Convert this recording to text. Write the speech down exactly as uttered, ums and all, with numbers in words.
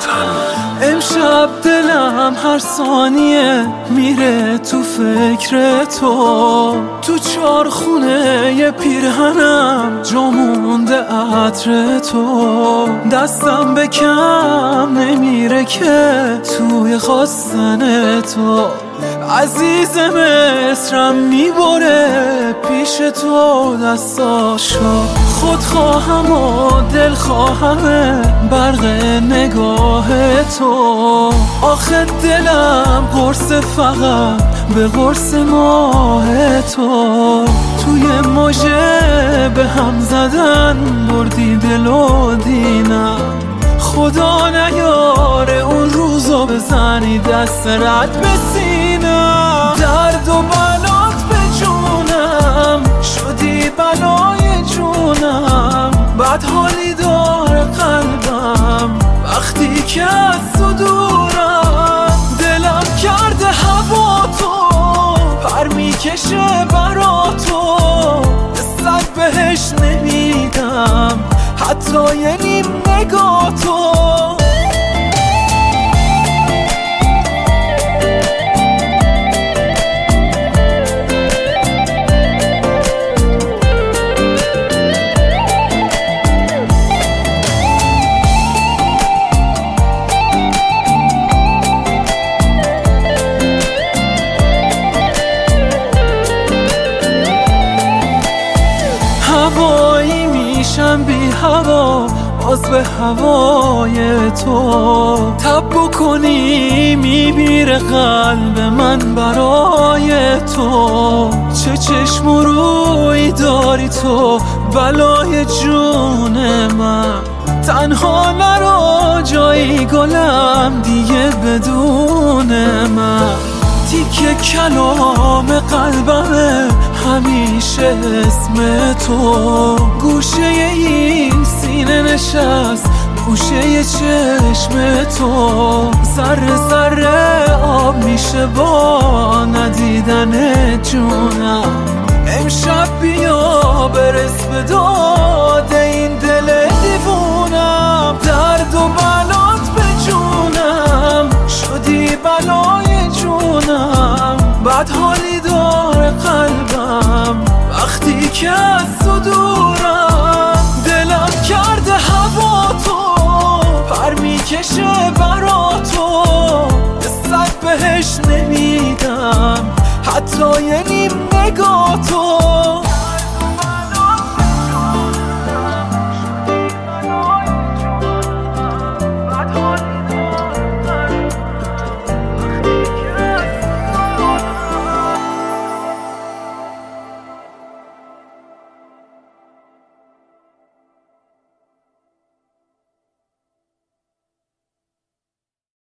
امشب دلم هر ثانیه میره تو فکر تو، تو چارخونه ی پیرهنم جا مونده عطر تو، دستم به کم نمیره که توی خواستن تو، عزیز مصرم میبره پیش تو دستاشو، خودخواهم و دلخواهم برق نگاه تو، آخه دلم قرص فقط به قرص ماه تو، توی موجه به هم زدن بردی دل و دینم، خدا نیاره اون روزو بزنی دست رد به سینم، درد و بلات به جونم شدی بلای جونم، بد حالی داره قلبم وقتی که از تو دورم، دلم کرده هوا تو پر میکشه برا تو، صد بهش نمیدم حتی یه نیم نگاه تو. هوایی میشم بی هوا باز به هوای تو، تب بکنی میمیره قلب من برای تو، چه چشم و روی داری تو بلای جون من، تنها نرو جایی گلم دیگه بدون من، تیکه کلام قلبمه همیشه اسم تو، گوشه این سینه نشست گوشه چشم تو، ذره ذره آب میشه با ندیدن جونم، امشب بیا برس به داد این دل دیوونم، درد و بلات به جونم شدی بلای جونم، بد حالی داره قلبم وقتی که از تو دورم، دلم کرده هوا تو پر میکشه برا تو، صد بهش نمیدم حتی یه نیم نگاه تو.